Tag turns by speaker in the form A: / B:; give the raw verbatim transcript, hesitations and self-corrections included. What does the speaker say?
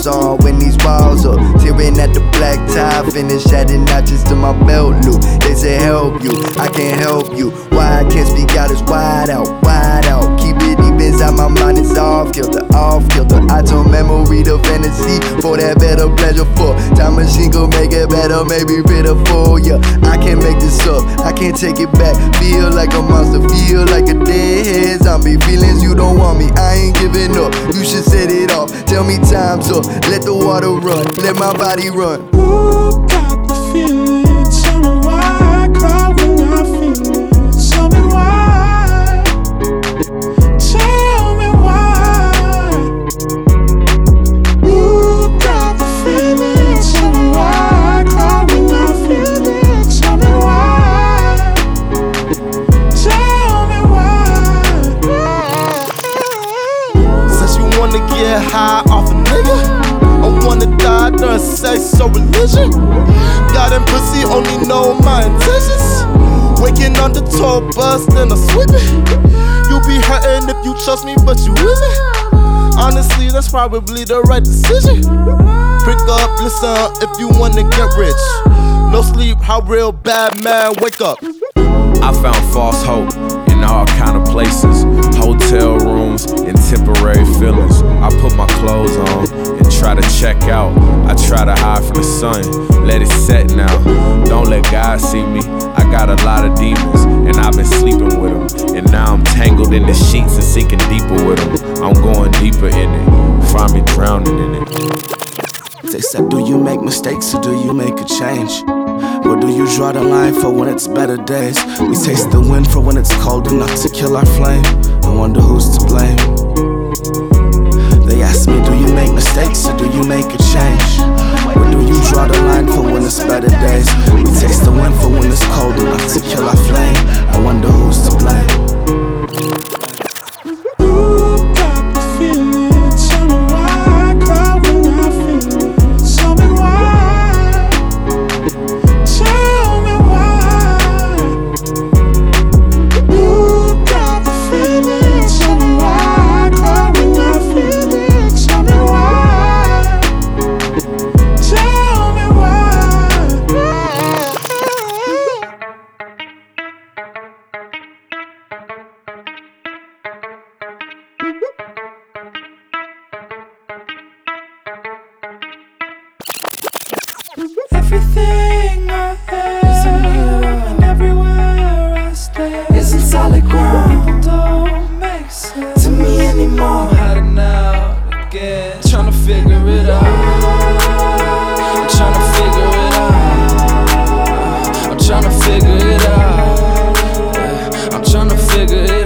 A: on when these walls up. Tearing at the black tie, finish adding notches to my belt loop. They say help you, I can't help you. Why I can't speak out is wide out, wide out. Keep it deep inside my mind, it's off kilter, off kilter. I told memory the fantasy for that better pleasure for. Time machine could make it better, maybe pitiful, yeah. I can't make this up, I can't take it back. Feel like a monster, feel like a dead zombie. Feelings you don't want me, I ain't giving up. You should set it off, tell me time's up. Let the water run, let my body run.
B: Who got the feeling? Tell me why I cry when I feel it. Tell me why. Tell me why. Who got the feeling? Tell me why I cry when I feel it. Tell me why. Tell me why.
C: Since you wanna get high off a nigga, I wanna die during sex or religion. God and pussy only know my intentions. Waking on the tour bus, then I sweep it. You be hurting if you trust me, but you isn't. Honestly, that's probably the right decision. Pick up, listen if you wanna get rich. No sleep, how real bad man wake up.
D: I found false hope in all kind of places. Hotel rooms and temporary feelings. I put my clothes on and try to check out. I try to hide from the sun, let it set now. Don't let God see me, I got a lot of demons, and I've been sleeping with them. And now I'm tangled in the sheets and sinking deeper with them. I'm going deeper in it, find me drowning in it.
E: They said, do you make mistakes or do you make a change? Or do you draw the line for when it's better days? We taste the wind for when it's cold enough to kill our flame. I wonder who's to blame. They ask me, do you make mistakes or do you make a change? Or do you draw the line for when it's better days? We taste the wind for when it's cold enough to kill our flame. I wonder who's to blame.
B: Everything I have is a mirror, and everywhere I stay isn't solid ground. Don't make sense to me anymore. I'm hiding out again, trying to figure it out. I'm trying to figure it out. I'm trying to figure it out. Yeah, I'm trying to figure it out.